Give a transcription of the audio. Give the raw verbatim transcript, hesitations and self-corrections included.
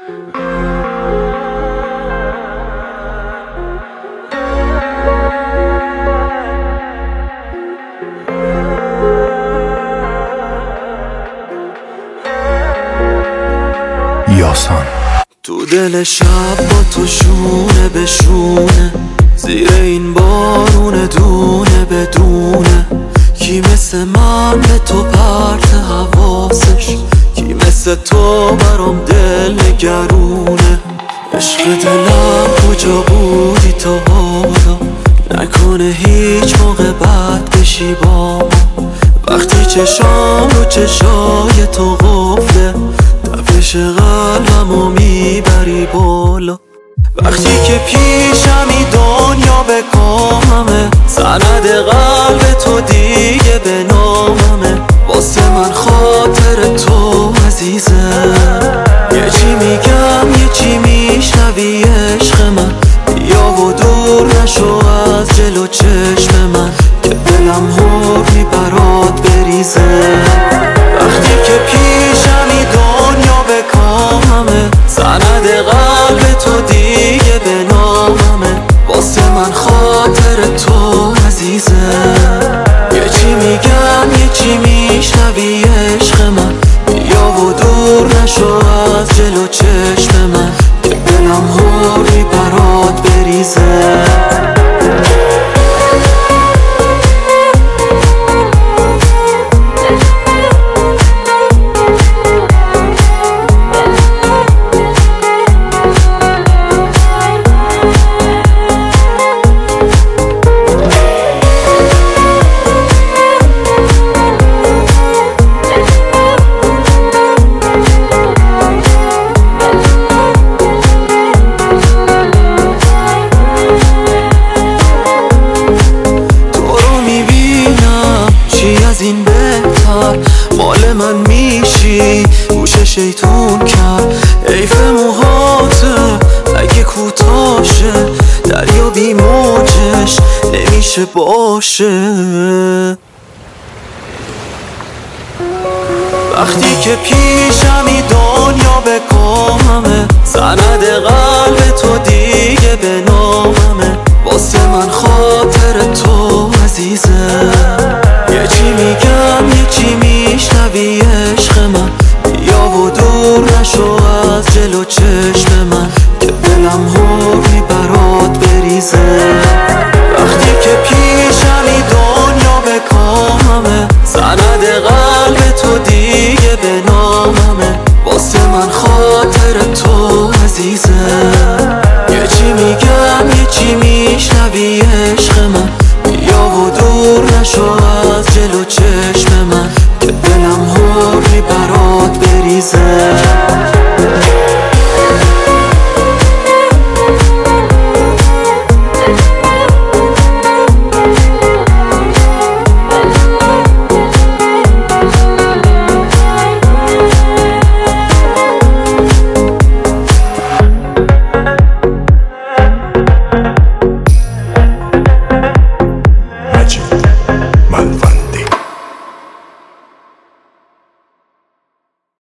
یاسان تو دل شب با تو شونه به شونه، زیر این بارون دونه بدونه. کی مثل من به تو پرت حواسش، کی مثل تو برام دل نگرونه. عشق دلم کجا بودی تا حالا، نکنه هیچ موقع بد بشی با ما. وقتی چشام رو چشای تو قفله، تپش قلبمو میبری بالا. وقتی که پیشمی دنیا به کاممه، سند قلب تو دیگه به ناممه. واسه من خاطر تو عزیزه، یه چی میگم یه چی میشنوی عشق من. بیا و دور نشو از جلو چشم من، که دلم حرفی برات بریزه. وقتی که پیشمی دنیا به کاممه، سند قلب تو دیگه به ناممه. واسه من خاطر تو عزیزه، یه چی میگم یه چی میشنوی عشق من. بیا و دور نشو از جلو چشم من، که دلم حرفی برات بریزه. از این بهتر مال من میشی، گوش شیطون کرد. حیف موهاته اگه کوتاشه، دریا بی موجش نمیشه باشه. وقتی که پیشمی دنیا به کاممه، سند قلب تو دیگه به ناممه. واسه من خاطر تو عزیزه، یه چی میگم یه چی میشنوی عشق من. بیا و دور نشو از جلو چشم من، که دلم حرفی برات بریزه. وقتی که پیشمی دنیا به کاممه، سند قلب تو دیگه به ناممه. واسه من خاطر تو عزیزه،